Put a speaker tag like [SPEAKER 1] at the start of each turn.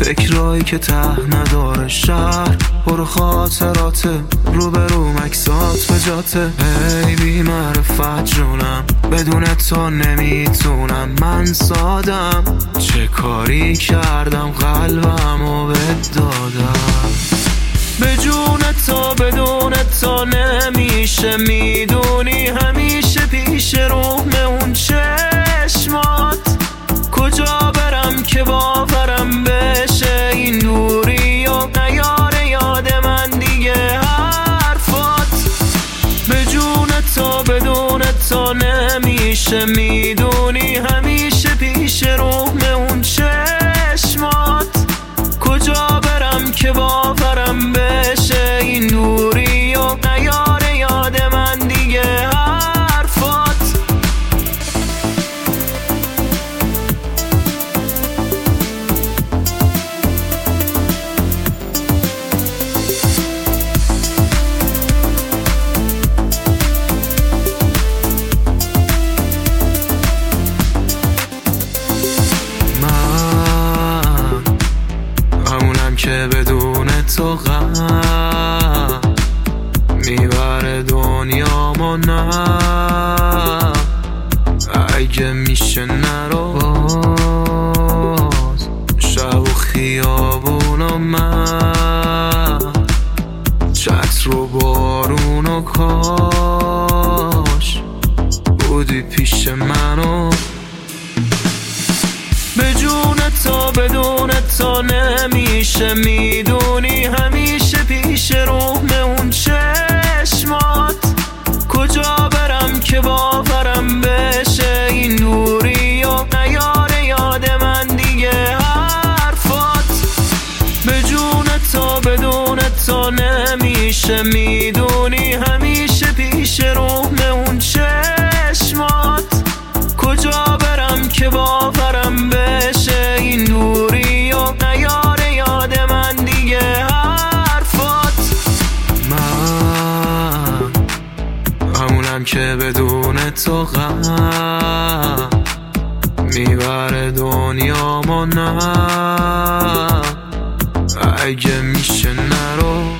[SPEAKER 1] فکرایی که ته نداره شهر پر خاطراته، روبرو مکسات به جاته. ای بی معرفت جونم، بدون تو نمیتونم، من سادم. چه کاری کردم قلبمو بهت دادم. به جون تو بدون تو نمیشه، میدونی همیشه پیش روم اون چشمات. کجا برم که باورم بشه این دوری و نیاره یاد من دیگه حرفات. به جون تو بدون تو نمیشه، میدونی همیشه پیش روم اون چشمات. کجا برم که باورم بشه این دوری و نیاره یاد من دیگه حرفات. که بدون تو غم میبره دنیامو، نه اگه میشه نرو باز شب و خیابون و من، چتر و بارون و کاش بودی پیش منو. به جون تو بدون تو نمیشه، میدونی همیشه پیش روم اون چشمات. کجا برم که باورم بشه این دوری و نیاره یاد من دیگه حرفات. به جون تو بدون تو نمیشه، میدونی همیشه پیش روم اون چشمات. کجا برم که باورم بشه این دوری و نیاره یاد من دیگه حرفات. من همونم که بدون تو غم میبره دنیامو، نه اگه میشه نرو